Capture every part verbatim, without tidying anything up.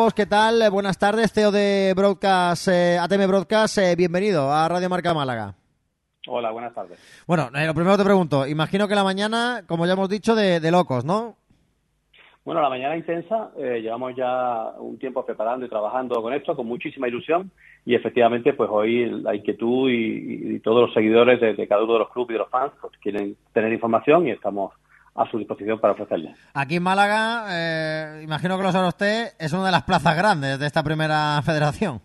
Lobos, ¿qué tal? Eh, Buenas tardes, C E O de Broadcast, eh, A T M Broadcast, eh, bienvenido a Radio Marca Málaga. Hola, buenas tardes. Bueno, eh, lo primero te pregunto, imagino que la mañana, como ya hemos dicho, de, de locos, ¿no? Bueno, la mañana intensa, eh, llevamos ya un tiempo preparando y trabajando con esto, con muchísima ilusión, y efectivamente, pues hoy la inquietud y, y todos los seguidores de, de cada uno de los clubes y de los fans pues, quieren tener información y estamos a su disposición para ofrecerles. Aquí en Málaga, eh, imagino que lo sabe usted, es una de las plazas grandes de esta primera federación.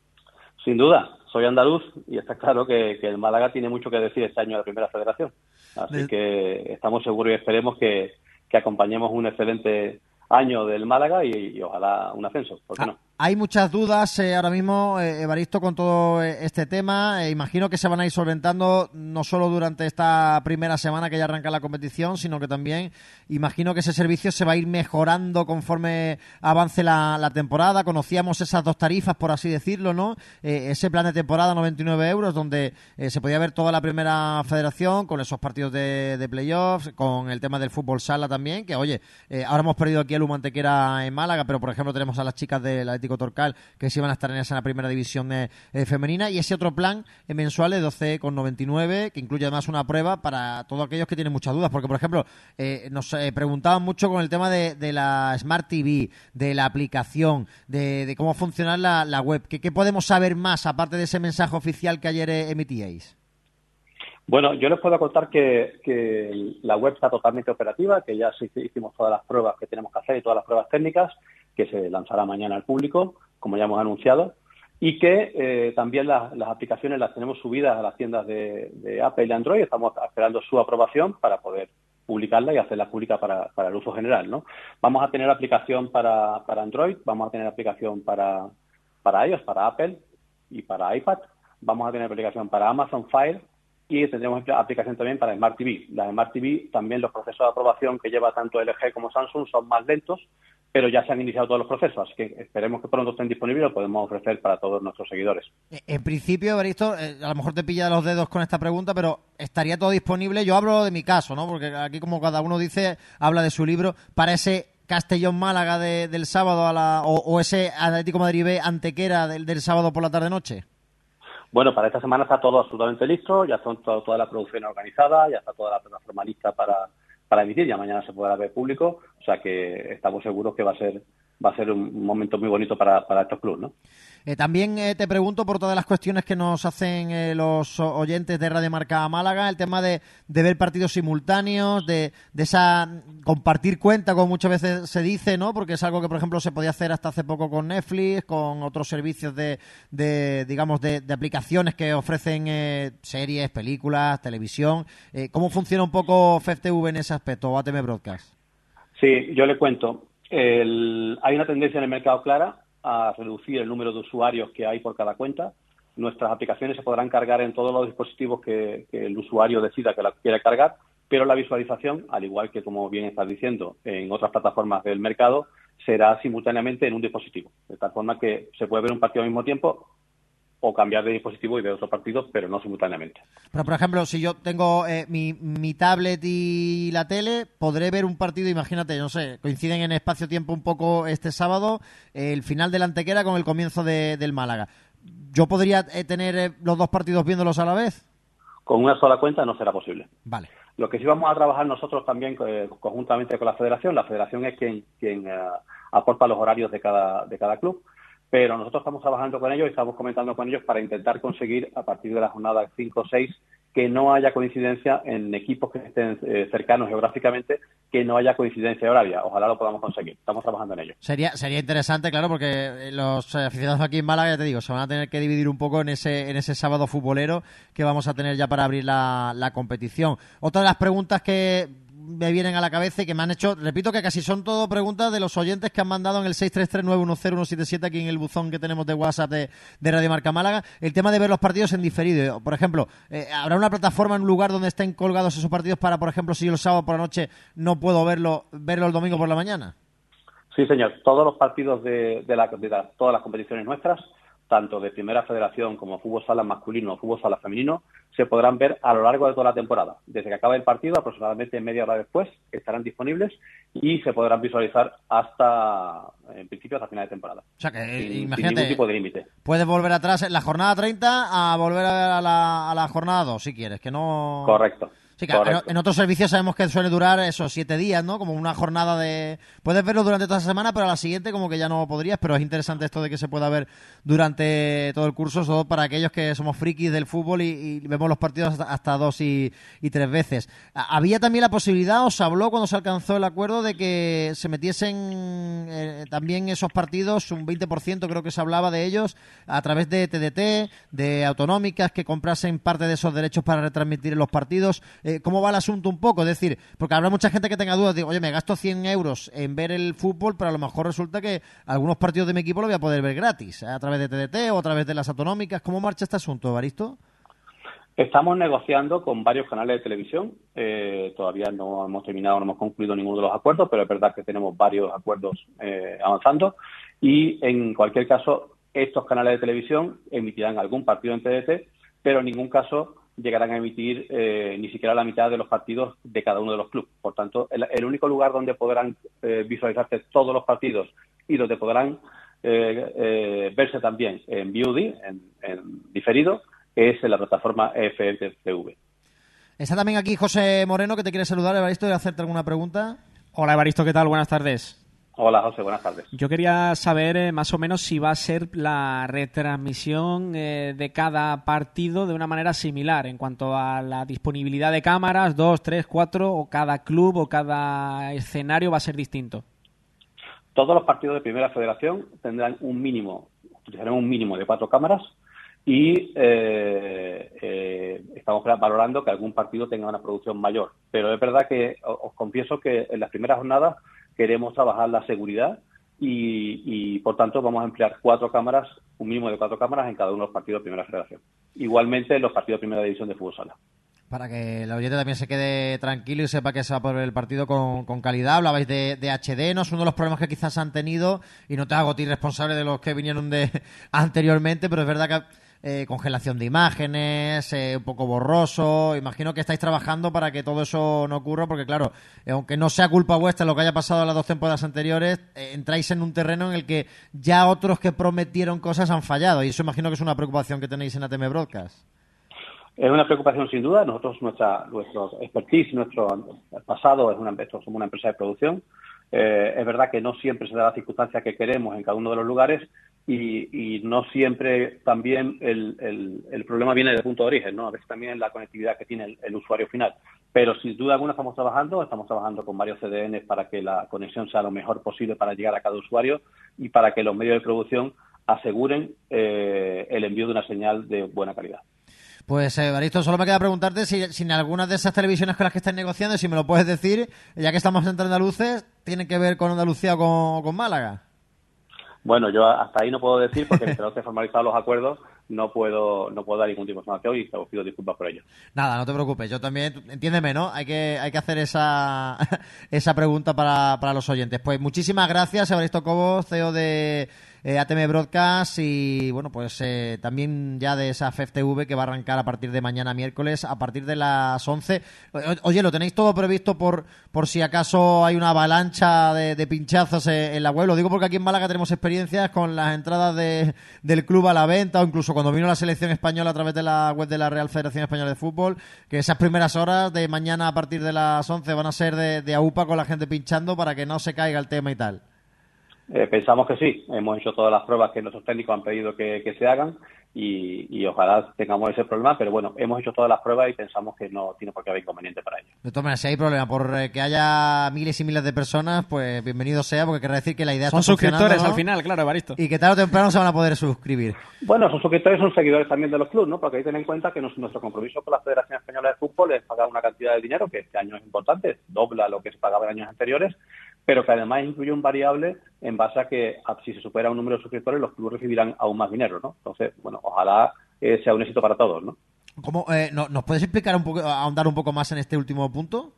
Sin duda, soy andaluz y está claro que, que el Málaga tiene mucho que decir este año en la primera federación. Así de... que estamos seguros y esperemos que, que acompañemos un excelente año del Málaga y, y ojalá un ascenso, ¿por qué no? Hay muchas dudas eh, ahora mismo, eh, Evaristo, con todo este tema. Eh, imagino que se van a ir solventando no solo durante esta primera semana que ya arranca la competición, sino que también imagino que ese servicio se va a ir mejorando conforme avance la, la temporada. Conocíamos esas dos tarifas, por así decirlo, ¿no? Eh, ese plan de temporada, noventa y nueve euros, donde eh, se podía ver toda la primera federación con esos partidos de, de playoffs, con el tema del fútbol sala también, que oye, eh, ahora hemos perdido aquí el Humantequera en Málaga, pero por ejemplo tenemos a las chicas del Atlético Torcal que sí van a estar en esa en la primera división eh, eh, femenina, y ese otro plan eh, mensual de doce con noventa y nueve que incluye además una prueba para todos aquellos que tienen muchas dudas, porque por ejemplo eh, nos eh, preguntaban mucho con el tema de, de la Smart T V, de la aplicación, de, de cómo funciona la, la web. ¿Qué, ¿Qué podemos saber más aparte de ese mensaje oficial que ayer eh, emitíais? Bueno, yo les puedo contar que, que la web está totalmente operativa, que ya hicimos todas las pruebas que tenemos que hacer y todas las pruebas técnicas, que se lanzará mañana al público, como ya hemos anunciado, y que eh, también las, las aplicaciones las tenemos subidas a las tiendas de, de Apple y Android. Estamos esperando su aprobación para poder publicarla y hacerla pública para, para el uso general, ¿no? Vamos a tener aplicación para, para Android, vamos a tener aplicación para, para iOS, para Apple y para iPad, vamos a tener aplicación para Amazon Fire, y tendremos aplicación también para Smart T V. La Smart T V, también los procesos de aprobación que lleva tanto L G como Samsung son más lentos, pero ya se han iniciado todos los procesos, así que esperemos que pronto estén disponibles y lo podemos ofrecer para todos nuestros seguidores. En principio, Evaristo, eh, a lo mejor te pilla los dedos con esta pregunta, pero ¿estaría todo disponible? Yo hablo de mi caso, ¿no? Porque aquí, como cada uno dice, habla de su libro, para ese Castellón-Málaga de, del sábado a la, o, o ese Atlético Madrid B Antequera del, del sábado por la tarde-noche. Bueno, para esta semana está todo absolutamente listo, ya está todo, toda la producción organizada, ya está toda la plataforma lista para, para emitir, ya mañana se podrá ver público, o sea que estamos seguros que va a ser va a ser un momento muy bonito para, para estos clubes, ¿no? Eh, también eh, te pregunto por todas las cuestiones que nos hacen eh, los oyentes de Radio Marca Málaga, el tema de, de ver partidos simultáneos, de, de esa compartir cuenta, como muchas veces se dice, ¿no? Porque es algo que, por ejemplo, se podía hacer hasta hace poco con Netflix, con otros servicios de, de digamos, de, de aplicaciones que ofrecen eh, series, películas, televisión. Eh, ¿Cómo funciona un poco F E F T V en ese aspecto, o A T M Broadcast? Sí, yo le cuento. El, hay una tendencia en el mercado clara a reducir el número de usuarios que hay por cada cuenta. Nuestras aplicaciones se podrán cargar en todos los dispositivos que, que el usuario decida que la quiere cargar, pero la visualización, al igual que, como bien estás diciendo, en otras plataformas del mercado, será simultáneamente en un dispositivo. De tal forma que se puede ver un partido al mismo tiempo o cambiar de dispositivo y ver otro partido, pero no simultáneamente. Pero, por ejemplo, si yo tengo eh, mi, mi tablet y la tele, podré ver un partido, imagínate, no sé, coinciden en espacio-tiempo un poco este sábado, eh, el final del Antequera con el comienzo de, del Málaga. ¿Yo podría eh, tener eh, los dos partidos viéndolos a la vez? Con una sola cuenta no será posible. Vale. Lo que sí vamos a trabajar nosotros también eh, conjuntamente con la Federación, la Federación es quien, quien eh, aporta los horarios de cada, de cada club, pero nosotros estamos trabajando con ellos y estamos comentando con ellos para intentar conseguir, a partir de la jornada cinco o seis, que no haya coincidencia en equipos que estén eh, cercanos geográficamente, que no haya coincidencia horaria. Ojalá lo podamos conseguir. Estamos trabajando en ello. Sería sería interesante, claro, porque los aficionados aquí en Málaga, ya te digo, se van a tener que dividir un poco en ese en ese sábado futbolero que vamos a tener ya para abrir la, la competición. Otra de las preguntas que me vienen a la cabeza y que me han hecho, repito que casi son todo preguntas de los oyentes que han mandado en el seis tres tres nueve uno cero uno siete siete aquí en el buzón que tenemos de WhatsApp de, de Radio Marca Málaga, el tema de ver los partidos en diferido. Por ejemplo, eh, ¿habrá una plataforma en un lugar donde estén colgados esos partidos para, por ejemplo, si yo el sábado por la noche no puedo verlo, verlo el domingo por la mañana? Sí, señor. Todos los partidos de, de, la, de la, todas las competiciones nuestras tanto de Primera Federación como fútbol sala masculino o fútbol sala femenino, se podrán ver a lo largo de toda la temporada. Desde que acabe el partido, aproximadamente media hora después, estarán disponibles y se podrán visualizar hasta, en principio, hasta final de temporada. O sea que, sin, imagínate, sin ningún tipo de límite. Puedes volver atrás en la jornada treinta a volver a la, a la jornada dos, si quieres, que no... Correcto. Sí, que en, en otros servicios sabemos que suele durar esos siete días, ¿no? Como una jornada de... Puedes verlo durante toda esa semana, pero a la siguiente como que ya no podrías, pero es interesante esto de que se pueda ver durante todo el curso, sobre todo para aquellos que somos frikis del fútbol y, y vemos los partidos hasta, hasta dos y, y tres veces. Había también la posibilidad, o se habló cuando se alcanzó el acuerdo, de que se metiesen eh, también esos partidos, un veinte por ciento creo que se hablaba de ellos, a través de T D T, de autonómicas, que comprasen parte de esos derechos para retransmitir los partidos. ¿Cómo va el asunto un poco? Es decir, porque habrá mucha gente que tenga dudas, digo, oye, me gasto cien euros en ver el fútbol, pero a lo mejor resulta que algunos partidos de mi equipo lo voy a poder ver gratis, ¿eh? A través de T D T o a través de las autonómicas. ¿Cómo marcha este asunto, Evaristo? Estamos negociando con varios canales de televisión. Eh, todavía no hemos terminado, no hemos concluido ninguno de los acuerdos, pero es verdad que tenemos varios acuerdos eh, avanzando. Y en cualquier caso, estos canales de televisión emitirán algún partido en T D T, pero en ningún caso llegarán a emitir eh, ni siquiera la mitad de los partidos de cada uno de los clubes. Por tanto, el, el único lugar donde podrán eh, visualizarse todos los partidos y donde podrán eh, eh, verse también en V O D, en, en diferido, es en la plataforma F F T V. Está también aquí José Moreno, que te quiere saludar, Evaristo, y hacerte alguna pregunta. Hola, Evaristo, ¿qué tal? Buenas tardes. Hola, José, buenas tardes. Yo quería saber eh, más o menos si va a ser la retransmisión eh, de cada partido de una manera similar en cuanto a la disponibilidad de cámaras, dos, tres, cuatro, o cada club o cada escenario va a ser distinto. Todos los partidos de Primera Federación tendrán un mínimo, utilizarán un mínimo de cuatro cámaras y eh, eh, estamos valorando que algún partido tenga una producción mayor. Pero es verdad que os confieso que en las primeras jornadas queremos trabajar la seguridad y, y, por tanto, vamos a emplear cuatro cámaras, un mínimo de cuatro cámaras en cada uno de los partidos de Primera Federación. Igualmente en los partidos de Primera División de Fútbol Sala. Para que el oyente también se quede tranquilo y sepa que se va por el partido con, con calidad. Hablabais de, de H D, no es uno de los problemas que quizás han tenido, y no te hago a ti responsable de los que vinieron de anteriormente, pero es verdad que Eh, congelación de imágenes, eh, un poco borroso. Imagino que estáis trabajando para que todo eso no ocurra, porque claro, eh, aunque no sea culpa vuestra lo que haya pasado en las dos temporadas anteriores, eh, entráis en un terreno en el que ya otros que prometieron cosas han fallado, y eso imagino que es una preocupación que tenéis en A T M Broadcast. Es una preocupación sin duda. Nosotros, nuestra, nuestro expertise, nuestro pasado, es una, somos una empresa de producción. Eh, es verdad que no siempre se da la circunstancia que queremos en cada uno de los lugares y, y no siempre también el, el, el problema viene del punto de origen, ¿no? A veces también la conectividad que tiene el, el usuario final. Pero sin duda alguna estamos trabajando, estamos trabajando con varios C D Ns para que la conexión sea lo mejor posible para llegar a cada usuario y para que los medios de producción aseguren eh, el envío de una señal de buena calidad. Pues, Evaristo, solo me queda preguntarte si, si en algunas de esas televisiones con las que estáis negociando, si me lo puedes decir, ya que estamos entre andaluces, ¿tienen que ver con Andalucía o con, con Málaga? Bueno, yo hasta ahí no puedo decir, porque mientras no esté formalizados los acuerdos, no puedo no puedo dar ningún tipo de información y os pido disculpas por ello. Nada, no te preocupes, yo también, entiéndeme, ¿no? Hay que hay que hacer esa esa pregunta para, para los oyentes. Pues muchísimas gracias, Evaristo Cobos, C E O de eh, A T M Broadcast, y bueno, pues eh, también ya de esa F F T V que va a arrancar a partir de mañana miércoles, a partir de las once. O, oye, ¿lo tenéis todo previsto por por si acaso hay una avalancha de, de pinchazos en, en la web? Lo digo porque aquí en Málaga tenemos experiencias con las entradas de, del club a la venta, o incluso cuando vino la selección española a través de la web de la Real Federación Española de Fútbol, que esas primeras horas de mañana a partir de las once van a ser de, de A U P A con la gente pinchando para que no se caiga el tema y tal. Eh, pensamos que sí, hemos hecho todas las pruebas que nuestros técnicos han pedido que, que se hagan y, y ojalá tengamos ese problema, pero bueno, hemos hecho todas las pruebas y pensamos que no tiene por qué haber inconveniente para ello. De todas maneras, si hay problema por eh, que haya miles y miles de personas, pues bienvenido sea, porque querrá decir que la idea son está funcionando, suscriptores, ¿no? Al final, claro, Evaristo. Y que tarde o temprano se van a poder suscribir. Bueno, son suscriptores, son seguidores también de los clubes, ¿no? Porque hay que tener en cuenta que nuestro compromiso con la Federación Española de Fútbol es pagar una cantidad de dinero que este año es importante, dobla lo que se pagaba en años anteriores, pero que además incluye un variable en base a que a, si se supera un número de suscriptores, los clubes recibirán aún más dinero, ¿no? Entonces, bueno, ojalá eh, sea un éxito para todos, ¿no? ¿Cómo, eh, no, ¿Nos puedes explicar un poco, ahondar un poco más en este último punto?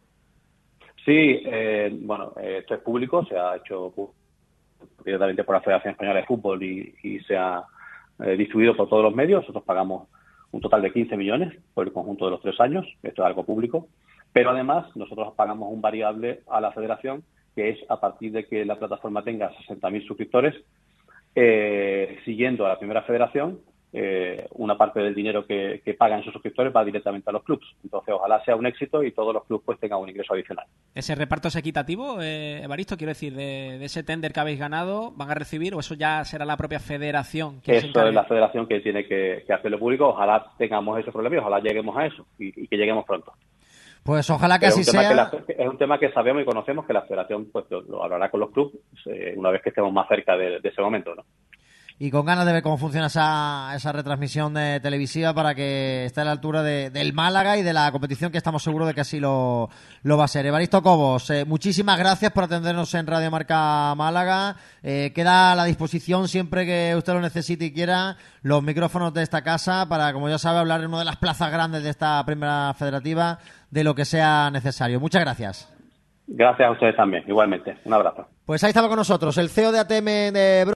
Sí, eh, bueno, eh, esto es público, se ha hecho directamente por la Federación Española de Fútbol y, y se ha eh, distribuido por todos los medios. Nosotros pagamos un total de quince millones por el conjunto de los tres años. Esto es algo público. Pero además nosotros pagamos un variable a la federación, que es a partir de que la plataforma tenga sesenta mil suscriptores, eh, siguiendo a la primera federación, eh, una parte del dinero que, que pagan sus suscriptores va directamente a los clubes. Entonces, ojalá sea un éxito y todos los clubes pues tengan un ingreso adicional. ¿Ese reparto es equitativo, eh, Evaristo? Quiero decir, de, de ese tender que habéis ganado, ¿van a recibir o eso ya será la propia federación? Eso es la federación que tiene que, que hacerlo público. Ojalá tengamos ese problema y ojalá lleguemos a eso y, y que lleguemos pronto. Pues ojalá que Pero así es un tema sea. que la, es un tema que sabemos y conocemos que la federación pues lo, lo hablará con los clubes eh, una vez que estemos más cerca de, de ese momento, ¿no? Y con ganas de ver cómo funciona esa, esa retransmisión de televisiva para que esté a la altura de, del Málaga y de la competición, que estamos seguros de que así lo, lo va a ser. Evaristo Cobos, eh, muchísimas gracias por atendernos en Radio Marca Málaga. Eh, queda a la disposición siempre que usted lo necesite y quiera los micrófonos de esta casa para, como ya sabe, hablar en una de las plazas grandes de esta primera federativa de lo que sea necesario. Muchas gracias. Gracias a ustedes también, igualmente. Un abrazo. Pues ahí estaba con nosotros el C E O de A T M de